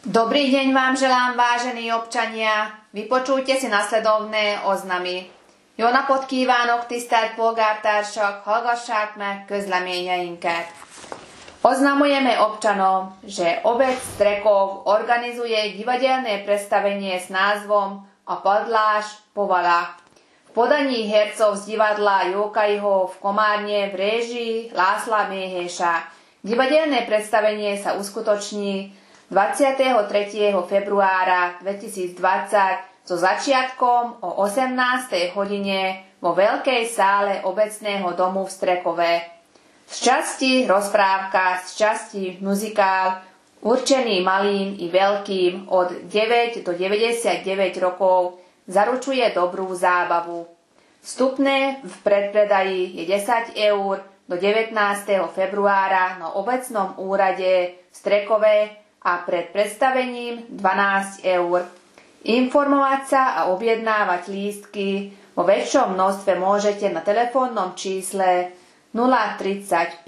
Dobrý deň vám želám, vážení občania. Vypočujte si nasledovné oznamy. Jó napot kívánok, tisztelt polgártársak, hallgassák meg közleményeinket. Oznamujeme občanom, že obec Strekov organizuje divadelné predstavenie s názvom A padláš povala. V podaní hercov z divadla Jókaiho v Komárne v réžii Lásla Méhéša. Divadelné predstavenie sa uskutoční 23. februára 2020 so začiatkom o 18. hodine vo veľkej sále obecného domu v Strekove. Z časti rozprávka, z časti muzikál určený malým i veľkým od 9 do 99 rokov zaručuje dobrú zábavu. Vstupné v predpredaji je 10 eur do 19. februára na obecnom úrade v Strekove a pred predstavením 12 eur. Informovať sa a objednávať lístky vo väčšom množstve môžete na telefónnom čísle 035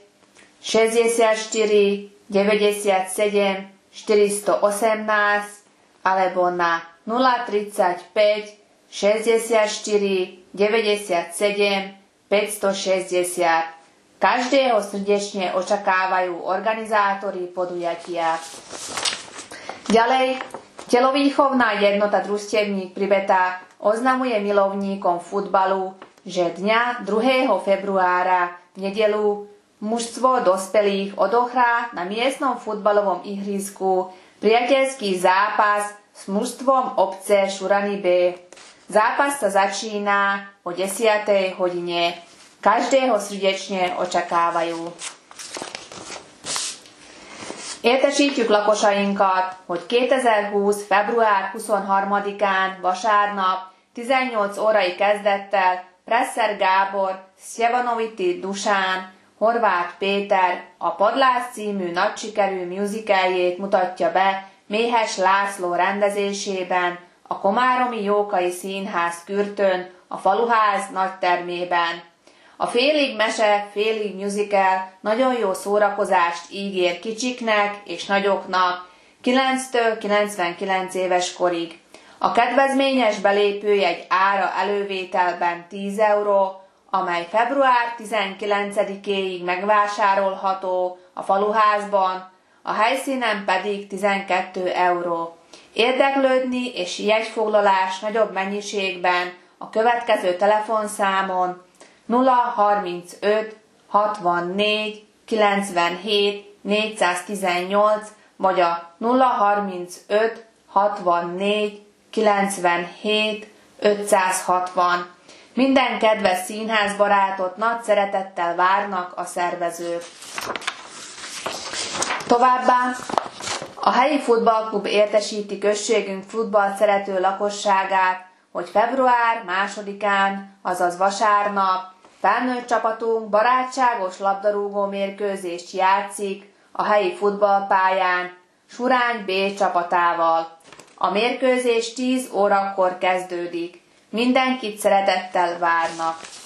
64 97 418 alebo na 035 64 97 560. Každého srdečne očakávajú organizátori podujatia. Ďalej, telovýchovná jednota Družstevník Pribeta oznamuje milovníkom futbalu, že dňa 2. februára v nedeľu mužstvo dospelých odohrá na miestnom futbalovom ihrisku priateľský zápas s mužstvom obce Šurany B. Zápas sa začína o 10. hodine. Každého srdečne očakávajú. Értesítjük lakosainkat, hogy 2020. február 23-án vasárnap 18 órai kezdettel Presser Gábor, Sjevanoviti Dusán, Horváth Péter a Padlás című nagysikerű musicaljét mutatja be Méhes László rendezésében a Komáromi Jókai Színház Kürtön, a Faluház nagytermében. A félig mese, félig musical nagyon jó szórakozást ígér kicsiknek és nagyoknak 9-től 99 éves korig. A kedvezményes belépőjegy ára elővételben 10 euró, amely február 19-éig megvásárolható a Faluházban, a helyszínen pedig 12 euró. Érdeklődni és jegyfoglalás nagyobb mennyiségben a következő telefonszámon 035 64 97 418 vagy a 035 64 97 560. Minden kedves színházbarátot nagy szeretettel várnak a szervezők. Továbbá a helyi futballklub értesíti községünk futballt szerető lakosságát, hogy február 2-án, azaz vasárnap felnőtt csapatunk barátságos labdarúgó mérkőzést játszik a helyi futballpályán Surány B csapatával. A mérkőzés 10 órakor kezdődik. Mindenkit szeretettel várnak.